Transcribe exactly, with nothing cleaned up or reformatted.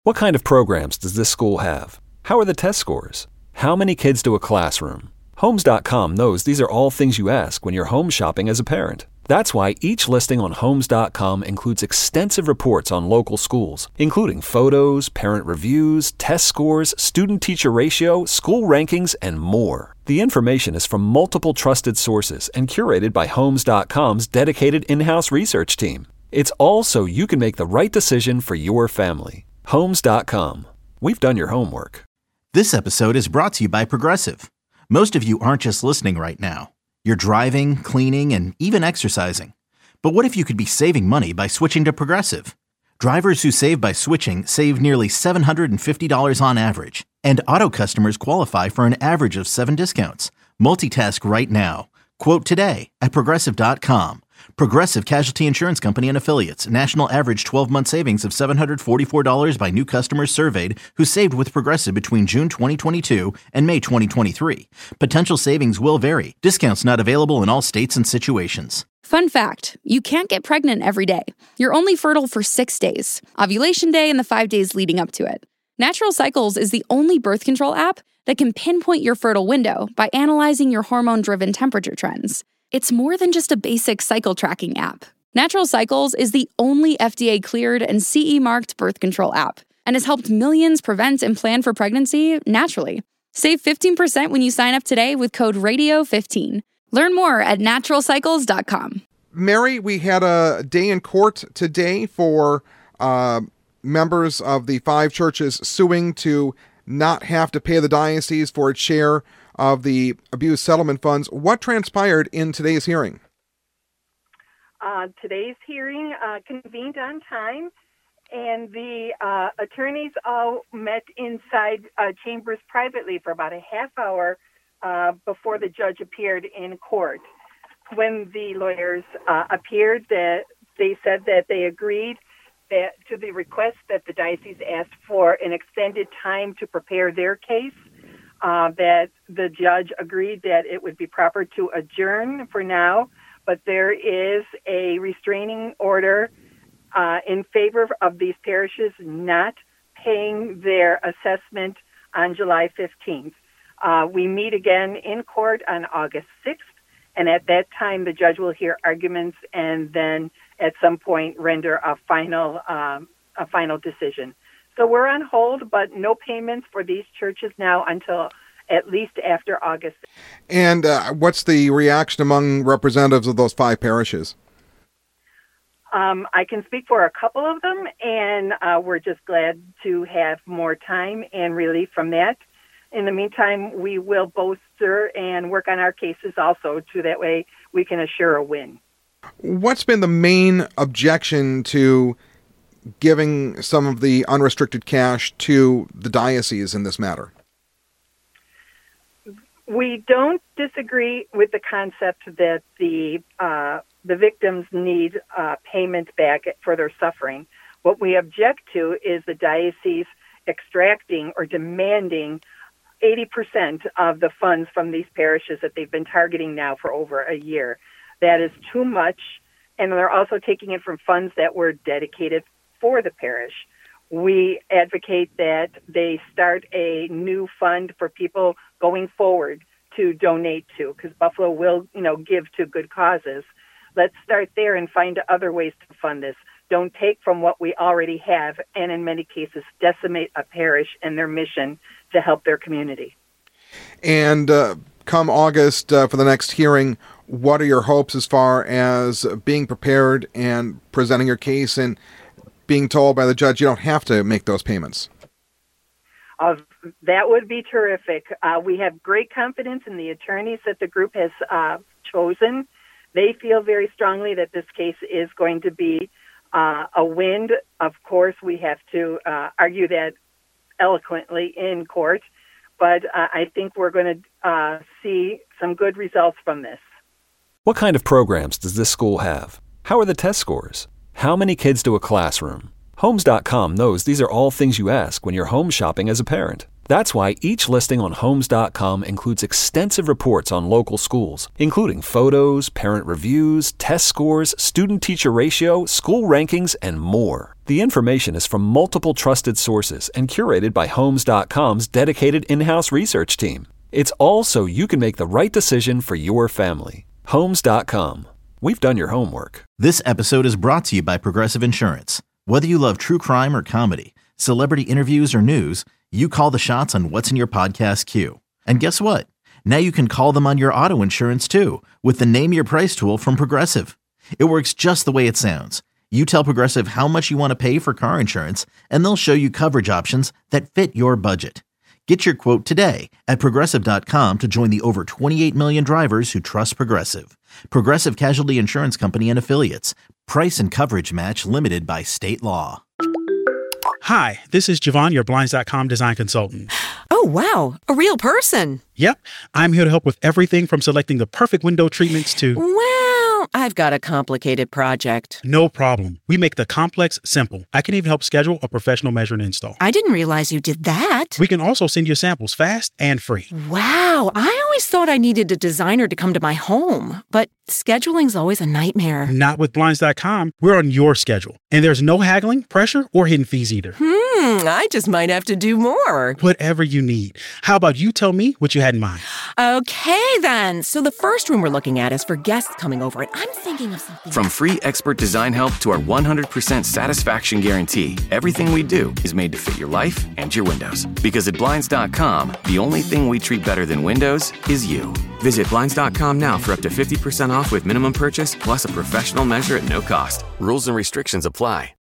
What kind of programs does this school have? How are the test scores? How many kids do a classroom? Homes dot com knows these are all things you ask when you're home shopping as a parent. That's why each listing on Homes dot com includes extensive reports on local schools, including photos, parent reviews, test scores, student-teacher ratio, school rankings, and more. The information is from multiple trusted sources and curated by Homes dot com's dedicated in-house research team. It's all so you can make the right decision for your family. Homes dot com. We've done your homework. This episode is brought to you by Progressive. Most of you aren't just listening right now. You're driving, cleaning, and even exercising. But what if you could be saving money by switching to Progressive? Drivers who save by switching save nearly seven hundred fifty dollars on average. And auto customers qualify for an average of seven discounts. Multitask right now. Quote today at Progressive dot com. Progressive Casualty Insurance Company and Affiliates. National average twelve-month savings of seven hundred forty-four dollars by new customers surveyed who saved with Progressive between June twenty twenty-two and May twenty twenty-three. Potential savings will vary. Discounts not available in all states and situations. Fun fact, you can't get pregnant every day. You're only fertile for six days. Ovulation day and the five days leading up to it. Natural Cycles is the only birth control app that can pinpoint your fertile window by analyzing your hormone-driven temperature trends. It's more than just a basic cycle tracking app. Natural Cycles is the only F D A-cleared and C E-marked birth control app and has helped millions prevent and plan for pregnancy naturally. Save fifteen percent when you sign up today with code radio fifteen. Learn more at natural cycles dot com. Mary, we had a day in court today for uh, members of the five churches suing to not have to pay the diocese for its share of the abuse settlement funds. What transpired in today's hearing? Uh, today's hearing uh, convened on time, and the uh, attorneys all met inside uh, chambers privately for about a half hour uh, before the judge appeared in court. When the lawyers uh, appeared, that they said that they agreed that to the request that the diocese asked for an extended time to prepare their case. Uh, that the judge agreed that it would be proper to adjourn for now, but there is a restraining order uh, in favor of these parishes not paying their assessment on July fifteenth. Uh, we meet again in court on August sixth, and at that time the judge will hear arguments and then at some point render a final um, a final decision. So we're on hold, but no payments for these churches now until at least after August. And uh, what's the reaction among representatives of those five parishes? Um, I can speak for a couple of them, and uh, we're just glad to have more time and relief from that. In the meantime, we will bolster and work on our cases also, so that way we can assure a win. What's been the main objection to giving some of the unrestricted cash to the diocese in this matter? We don't disagree with the concept that the uh, the victims need uh, payment back for their suffering. What we object to is the diocese extracting or demanding eighty percent of the funds from these parishes that they've been targeting now for over a year. That is too much, and they're also taking it from funds that were dedicated for the parish. We advocate that they start a new fund for people going forward to donate to, because Buffalo will, you know, give to good causes. Let's start there and find other ways to fund this. Don't take from what we already have, and in many cases decimate a parish and their mission to help their community. And uh, come August uh, for the next hearing, what are your hopes as far as being prepared and presenting your case and being told by the judge you don't have to make those payments? Uh, that would be terrific. Uh, we have great confidence in the attorneys that the group has uh, chosen. They feel very strongly that this case is going to be uh, a win. Of course, we have to uh, argue that eloquently in court, but uh, I think we're going to uh, see some good results from this. What kind of programs does this school have? How are the test scores? How many kids do a classroom? Homes dot com knows these are all things you ask when you're home shopping as a parent. That's why each listing on Homes dot com includes extensive reports on local schools, including photos, parent reviews, test scores, student-teacher ratio, school rankings, and more. The information is from multiple trusted sources and curated by Homes dot com's dedicated in-house research team. It's all so you can make the right decision for your family. Homes dot com. We've done your homework. This episode is brought to you by Progressive Insurance. Whether you love true crime or comedy, celebrity interviews or news, you call the shots on what's in your podcast queue. And guess what? Now you can call them on your auto insurance too with the Name Your Price tool from Progressive. It works just the way it sounds. You tell Progressive how much you want to pay for car insurance, and they'll show you coverage options that fit your budget. Get your quote today at Progressive dot com to join the over twenty-eight million drivers who trust Progressive. Progressive Casualty Insurance Company and Affiliates. Price and coverage match limited by state law. Hi, this is Javon, your Blinds dot com design consultant. Oh, wow. A real person. Yep. I'm here to help with everything from selecting the perfect window treatments to... Well, I've got a complicated project. No problem. We make the complex simple. I can even help schedule a professional measure and install. I didn't realize you did that. We can also send you samples fast and free. Wow. I always thought I needed a designer to come to my home, but scheduling's always a nightmare. Not with Blinds dot com. We're on your schedule. And there's no haggling, pressure, or hidden fees either. Hmm, I just might have to do more. Whatever you need. How about you tell me what you had in mind? Okay, then. So the first room we're looking at is for guests coming over, and I'm thinking of something... From free expert design help to our one hundred percent satisfaction guarantee, everything we do is made to fit your life and your windows. Because at Blinds dot com, the only thing we treat better than windows is you. Visit Blinds dot com now for up to fifty percent off with minimum purchase, plus a professional measure at no cost. Rules and restrictions apply.